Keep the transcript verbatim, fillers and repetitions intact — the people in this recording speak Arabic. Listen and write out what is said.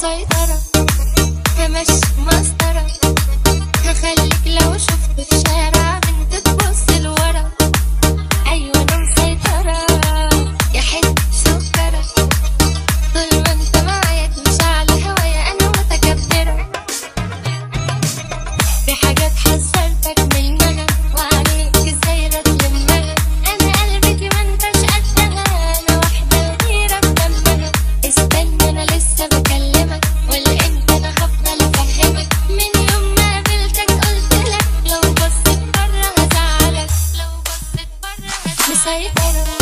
مسيطرة همشي مسطرة، هخليك لو شفت في شارع بنت تبص لورا. أيوة أنا مسيطرة يا حتة سكرة، طول ما انت معايا تمشي على هوايا أنا متكبرة. في حاجات حذرتك منها وعليك ازاي رتلمها، أنا قلبتي ما انتش قدها، أنا واحدة غيرة بدمها. استنى أنا لسه بكلمك والإمتى أنا هفضل أفهمك، من يوم ما قابلتك قلتلك لو بصيت برا هزعلك، لو بصيت برا هزعلك. مسيطرة